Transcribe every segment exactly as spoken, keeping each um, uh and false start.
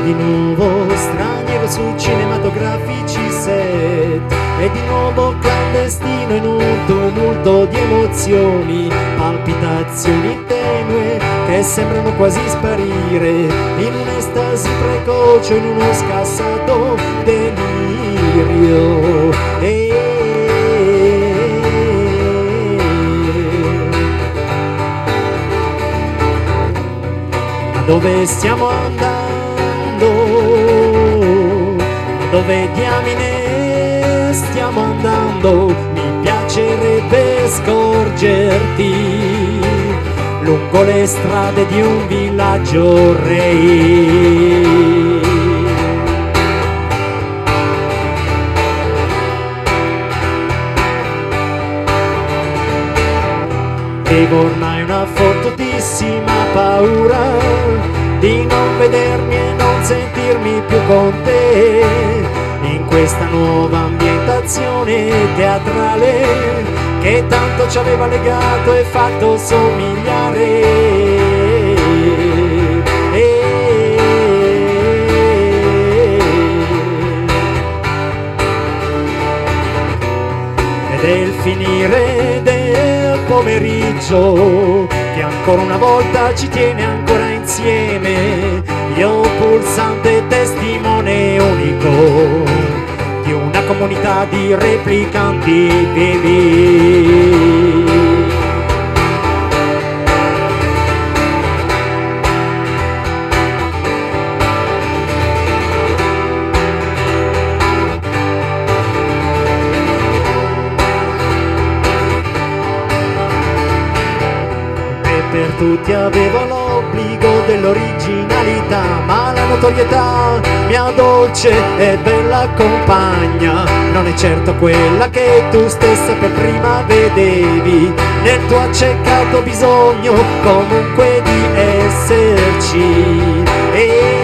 di nuovo straniero su cinematografici set, e di nuovo clandestino in un tumulto di emozioni, palpitazioni tenue che sembrano quasi sparire in un'estasi precoce, in uno scassato delirio. E ma dove stiamo andando? Ma dove diamine stiamo andando? Mi piacerebbe scorgerti lungo le strade di un villaggio re. Avevo ormai una fortissima paura di non vedermi e non sentirmi più con te in questa nuova ambientazione teatrale che tanto ci aveva legato e fatto somigliare. Ed è il finire del pomeriggio che ancora una volta ci tiene ancora insieme, io pulsante testimone unico di una comunità di replicanti vivi. Per tutti avevo l'obbligo dell'originalità, ma la notorietà, mia dolce e bella compagna, non è certo quella che tu stessa per prima vedevi nel tuo accecato bisogno comunque di esserci. E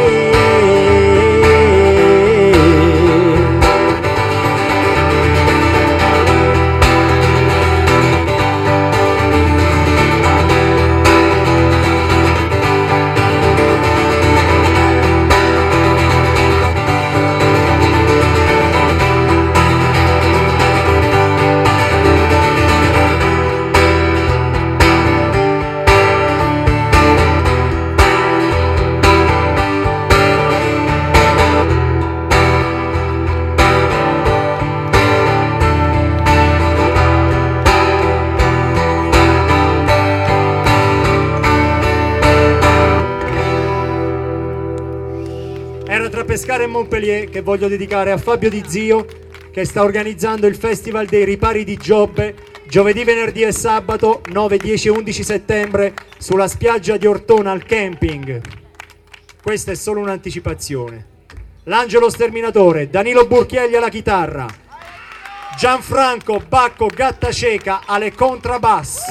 Pescara e Montpellier, che voglio dedicare a Fabio Di Zio, che sta organizzando il Festival dei Ripari di Giobbe giovedì, venerdì e sabato nove, dieci e undici settembre sulla spiaggia di Ortona al camping. Questa è solo un'anticipazione. L'Angelo Sterminatore, Danilo Burchielli alla chitarra, Gianfranco Bacco Gattaceca alle contrabass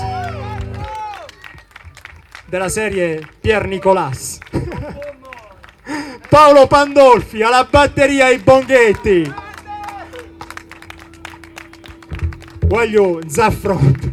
della serie Pier Nicolas, Paolo Pandolfi alla batteria e ai bonghetti. Voglio Zaffron